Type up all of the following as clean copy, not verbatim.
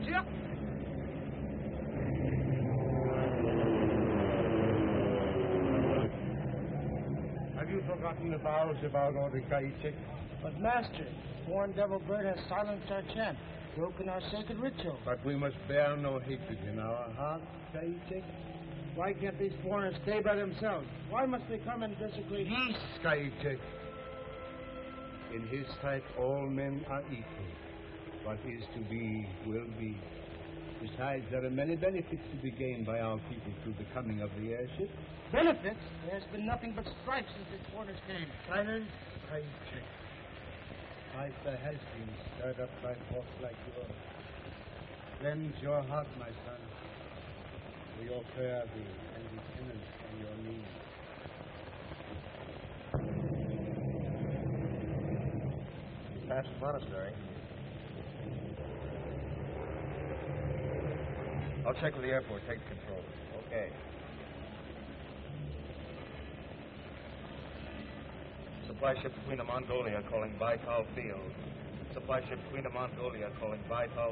ship? Have you forgotten the vows about Orikaichik? But, Master, Born Devil Bird has silenced our chant, broken our sacred ritual. But we must bear no hatred in our hearts, Kaichik. Why can't these foreigners stay by themselves? Why must they come and desecrate? Peace, Kaichik. In his sight, all men are equal. What is to be, will be. Besides, there are many benefits to be gained by our people through the coming of the airship. Benefits? There's been nothing but strife since these foreigners came. Silence, Kaichik. My sir has been stirred up by thoughts like yours. Cleanse your heart, my son, for your prayer and dependence on your knees. Past the monastery. I'll check with the airport. Take control. Okay. Supply ship Queen of Mongolia calling Baital Field. Supply ship Queen of Mongolia calling Baital.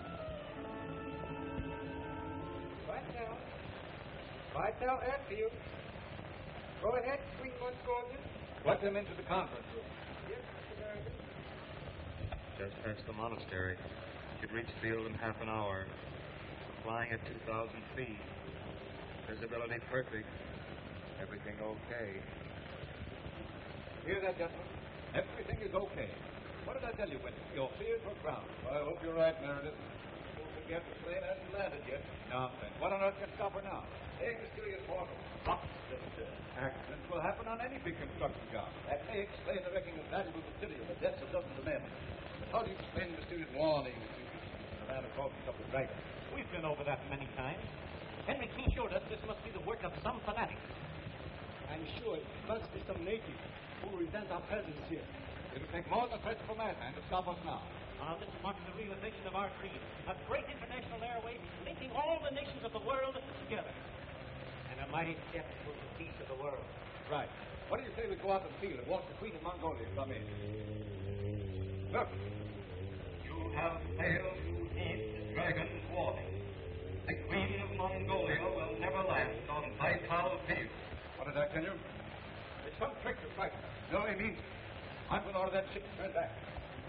Baital Airfield. Go ahead, Queen Mongolia. Let them into the conference room. Yes, Mr. Merrigan. Just past the monastery. Should reach field in half an hour. Flying at 2,000 feet. Visibility perfect. Everything okay. Hear that, gentlemen? Everything is okay. What did I tell you, Winter? Your fears were grounded. I hope you're right, Meredith. Don't forget the plane hasn't landed yet. Nonsense. What on earth can stop her now? Hey, Mr. Portal. Accidents will happen on any big construction job. That may explain the wrecking of valuable material, the deaths of dozens of men. But how do you explain the mysterious warning the man who caused us up with dragons? We've been over that many times. Henry Key showed us this must be the work of some fanatic. I'm sure it must be some native who resent our presence here. It'll take more than a threat of a madman to stop us now. This marks the realization of our creed, a great international airway linking all the nations of the world together. And a mighty step towards the peace of the world. Right. What do you say we go out to the field and watch the Queen of Mongolia come in? Look. You have failed to heed the dragon's warning. The Queen of Mongolia will never land on Baital Field. What did I tell you? It's some trick to frighten us. No, I mean, I'm going to order that ship to turn back.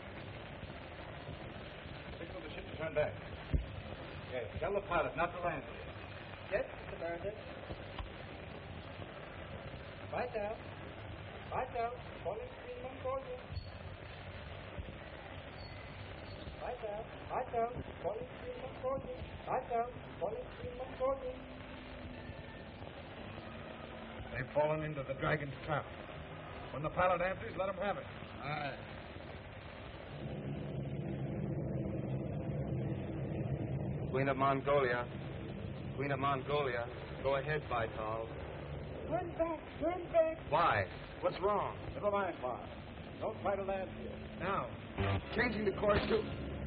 Signal the ship to turn back. Yes, tell the pilot not to land here. Yes, Mr. Merrigan. Baital. Baital. Calling Queen Mongolia. Baital. Baital. Calling Queen Mongolia. Baital. Calling Queen Mongolia. They've fallen into the dragon's trap. When the pilot answers, let him have it. Aye. Queen of Mongolia. Queen of Mongolia. Go ahead, Baital. Turn back. Turn back. Why? What's wrong? Never mind, Bob. Don't try to land here. Now, changing the course to...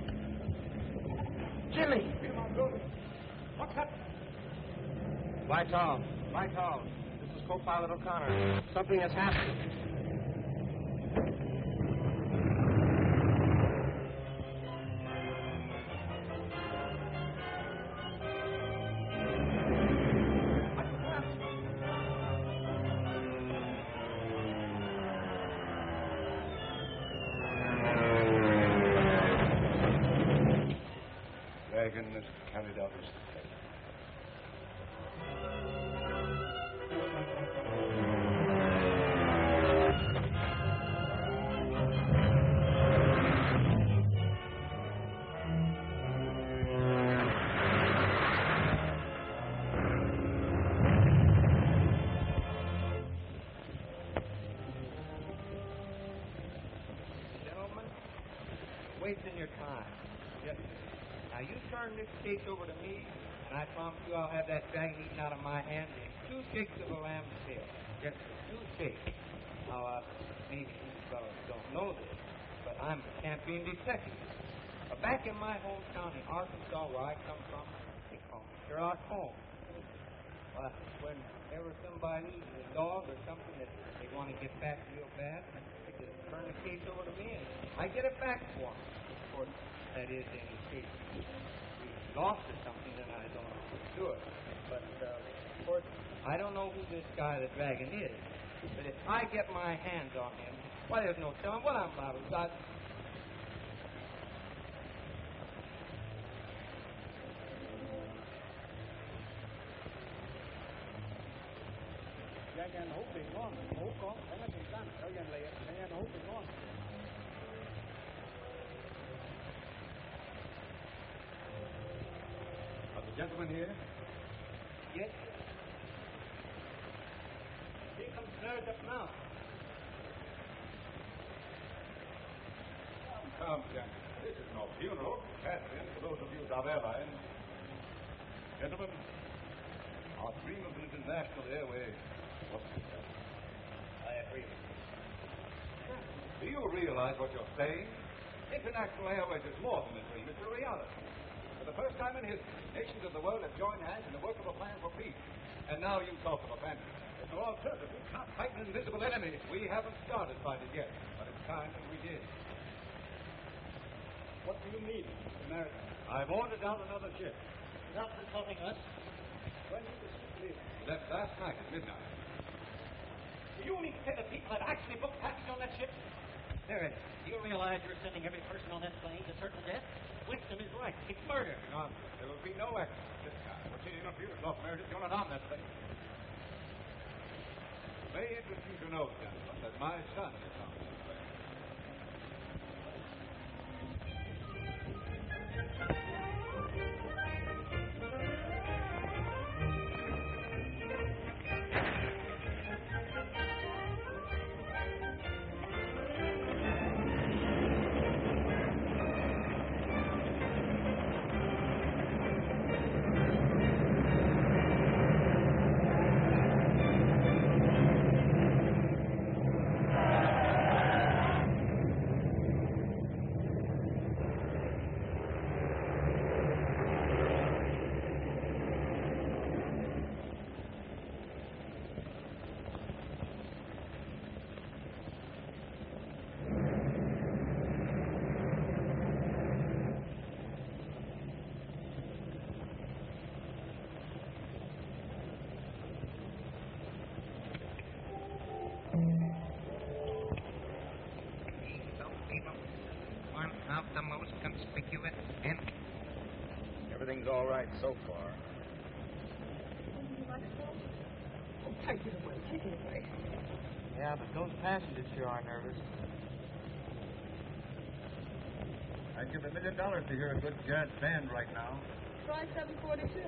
Jimmy! Queen of Mongolia. What's happening? Baital. Baital. This is co-pilot O'Connor. Something has happened. Dragon has carried out his threat. Gentlemen, wasting your time. Yes. Now, you turn this case over to me, and I promise you I'll have that dragon eaten out of my hand in 2 shakes of a lamb's tail. Just 2 shakes. Now, maybe you fellows don't know this, but I'm a champion detective. Back in my hometown in Arkansas, where I come from, they call me Sherlock Holmes. Whenever somebody loses a dog or something that they want to get back real bad, they just turn the case over to me, and I get it back for them. Of course, that is any case we lost or something, then I don't know. Sure. But, of course, I don't know who this guy the dragon is, but if I get my hands on him, why, there's no telling what I'm about. jeg er en hovedbygård. Hovedgård, den er til stand. Jeg er en lærer. Den er en hovedbygård. Are the gentlemen here? Yes, sir. He comes right up now. Come, gentlemen. This is no funeral. Has been for those of you of airlines. Gentlemen, our dream of an international airway was successful. I agree. Do you realize what you're saying? International Airways is more than a dream. It's a reality. For the first time in history, nations of the world have joined hands in the work of a plan for peace. And now you talk of a fantasy. There's no alternative. We can't fight an invisible enemy. We haven't started fighting yet, but it's time that we did. What do you mean, America? I've ordered out another ship. Without consulting us. When did the ship leave? We left last night at midnight. Do you mean to say the people that actually booked passage on that ship? There it is. Do you realize you're sending every person on that plane to certain death? Winston is right. It's murder. Nonsense. There will be no action this time. We're seeing enough for you to stop Meredith. You're not on that plane. It may interest you to know, gentlemen, that my son is on this plane. One of the most conspicuous and... Everything's all right so far. Take it away. Take it away. Yeah, but those passengers sure are nervous. I'd give $1 million to hear a good jazz band right now. Try 742.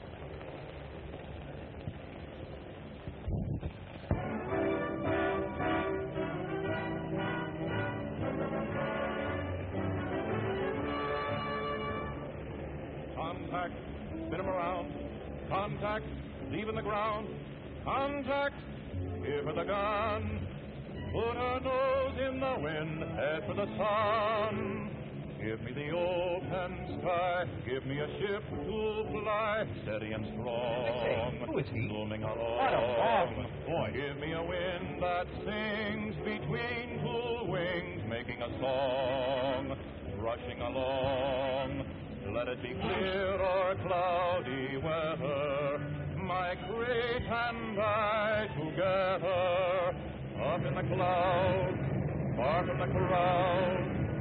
Contact, spin 'em around. Contact, leaving the ground. Contact, give her the gun. Put her nose in the wind, head for the sun. Give me the open sky, give me a ship to fly, steady and strong. Who is he? Zooming along. What a marvelous voice. Give me a wind that sings between two wings, making a song, rushing along. Let it be clear or cloudy weather, my crate and I together, up in the clouds, far from the crowd.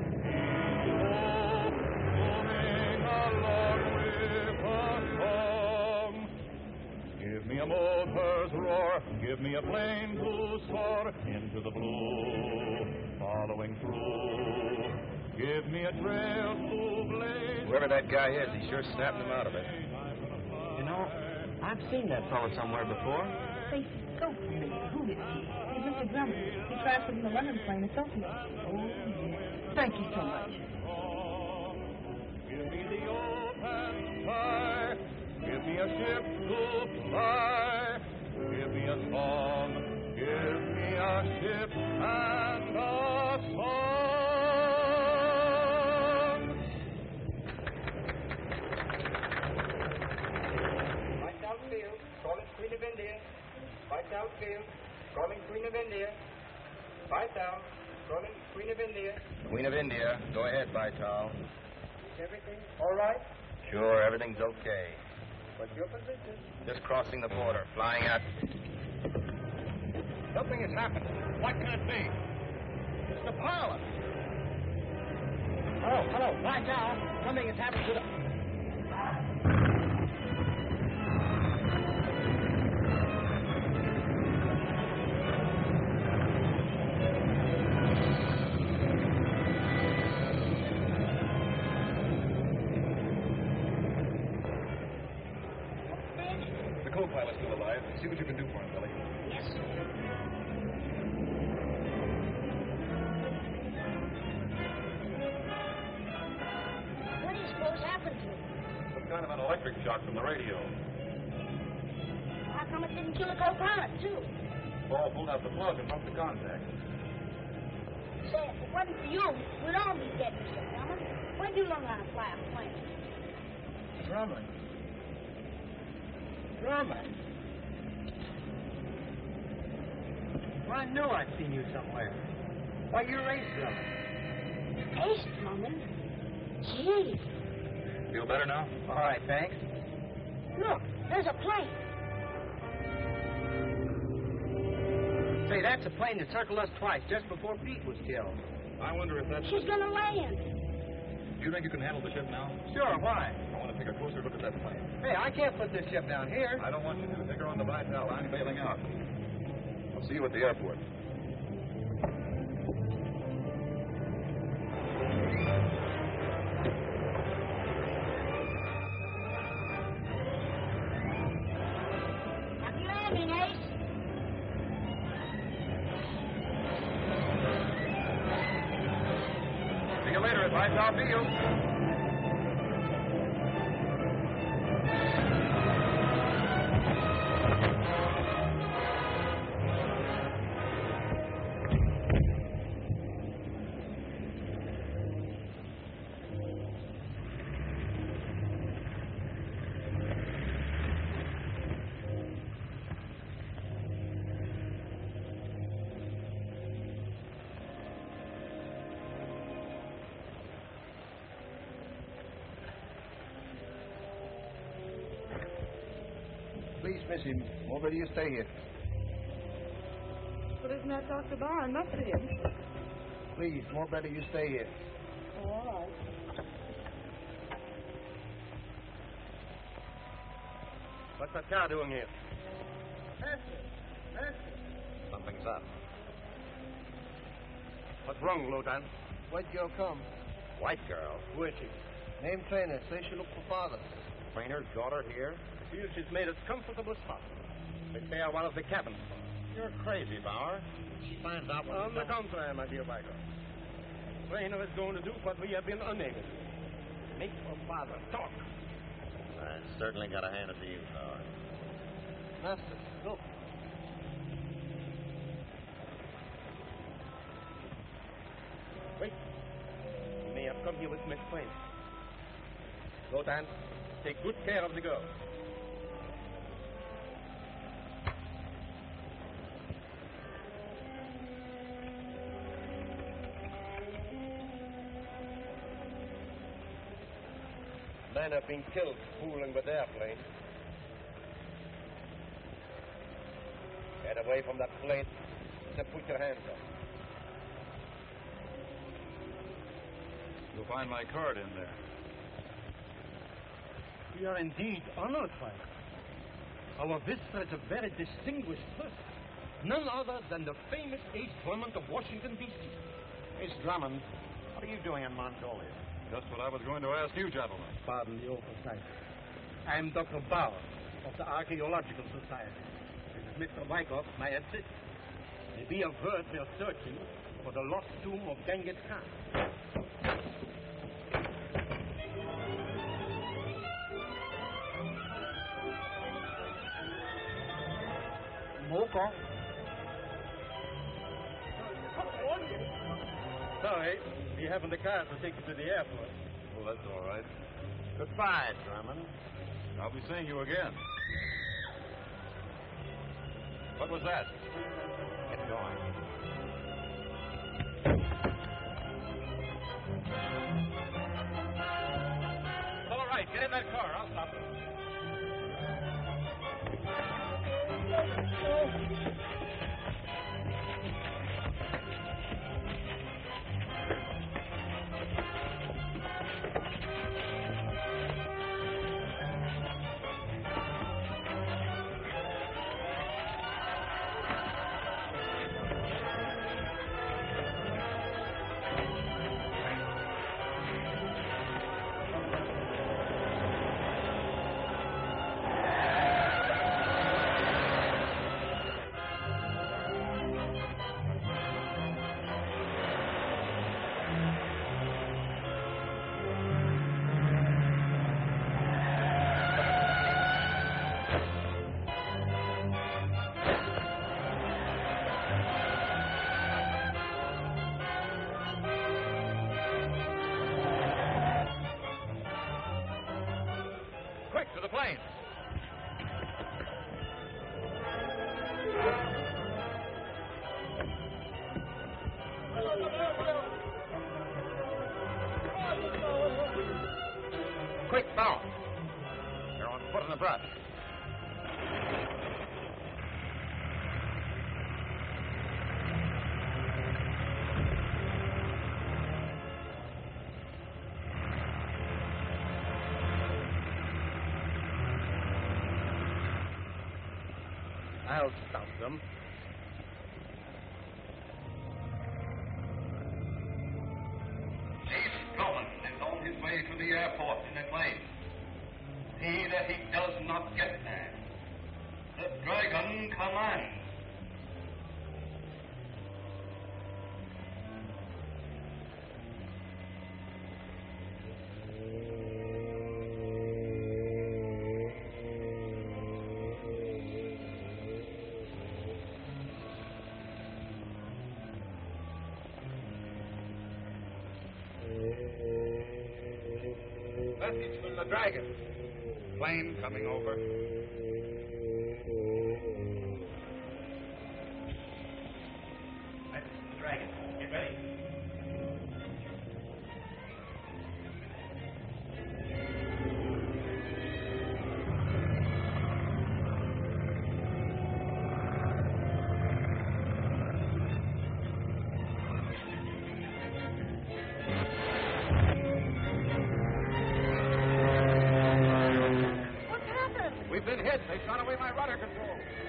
Oh, moving along with a song. Give me a motor's roar, give me a plane to soar into the blue, following through. Give me a trail to blaze. Whoever that guy is, he sure snapped him out of it. You know, I've seen that fellow somewhere before. Stacy, go for me. Who is he? He's Mr. Drummond. He transferred from the London plane to Tokyo. Oh, yes. Thank you so much. Give me the open sky. Give me a ship to fly. Give me a song. Give me a ship and a song. Right outfield, calling Queen of India. Right outfield, calling Queen of India. Right down, calling Queen of India. Queen of India. Go ahead, Vital. Is everything all right? Sure, everything's okay. What's your position? Just crossing the border, flying out. Something has happened. What can it be? It's the pilot. Hello. Watch out. Something has happened to the... The co-pilot's still alive. See what you can do for him, Billy. Yes, sir. What do you suppose happened to him? Some kind of an electric shock from the radio. How come it didn't kill the co-pilot, too? Paul pulled out the plug and bumped the contact. Say, if it wasn't for you, we'd all be dead, Mr. Drummond. When did you learn how to fly a plane? Drummond. Well, I knew I'd seen you somewhere. Why, you're Ace Drummond. Ace Drummond? Gee. Feel better now? All right, thanks. Look, there's a plane. Say, that's a plane that circled us twice just before Pete was killed. I wonder if that's... She's gonna land. Do you think you can handle the ship now? Sure, why? I want to take a closer look at that plane. Hey, I can't put this ship down here. I don't want you to. Take her on the Vital line, bailing out. I'll see you at the airport. Happy landing, Ace. See you later at Vital Field. Please, miss him. More better you stay here. But isn't that Dr. Barr? I must see him. Please, more better you stay here. Oh, all right. What's that car doing here? Something's up. What's wrong, Lieutenant? White girl come. White girl. Who is she? Name trainer. Say she look for father. Trainer's daughter here? Feel she's made as comfortable as possible. They say I one of the cabin. You're crazy, Bauer. She finds out what... On the contrary, my dear Vigo. Trainer is going to do what we have been unable to. Make her father talk. I certainly got to hand it to you, Bauer. Master, look. Wait. You may have come here with Miss Trainer. Lieutenant, take good care of the girl. Men have been killed fooling with airplanes. Get away from that plane and put your hands up. You'll find my card in there. We are indeed honored by it. Our visitor is a very distinguished person. None other than the famous Ace Drummond of Washington, D.C. Ace Drummond, what are you doing in Mongolia? Just what I was going to ask you, gentlemen. Pardon the oversight. I am Dr. Bauer of the Archaeological Society. This is Mr. Wyckoff, my assistant. Maybe a word we are searching for the lost tomb of Genghis Khan. Moko. Sorry, we haven't the car to take you to the airport. Oh, that's all right. Goodbye, Drummond. I'll be seeing you again. What was that? Get going. All right. right. Get in that car. I'll stop it. Quick, to the plane. Quick, now. They're on foot in the brush. I'll stop them. Chief Drummond is on his way to the airport in a plane. See that he does not get there. The Dragon commands. Message from the Dragon. Plane coming over. That's the Dragon. Get ready. What's happened? We've been hit. They've shot away my rudder control.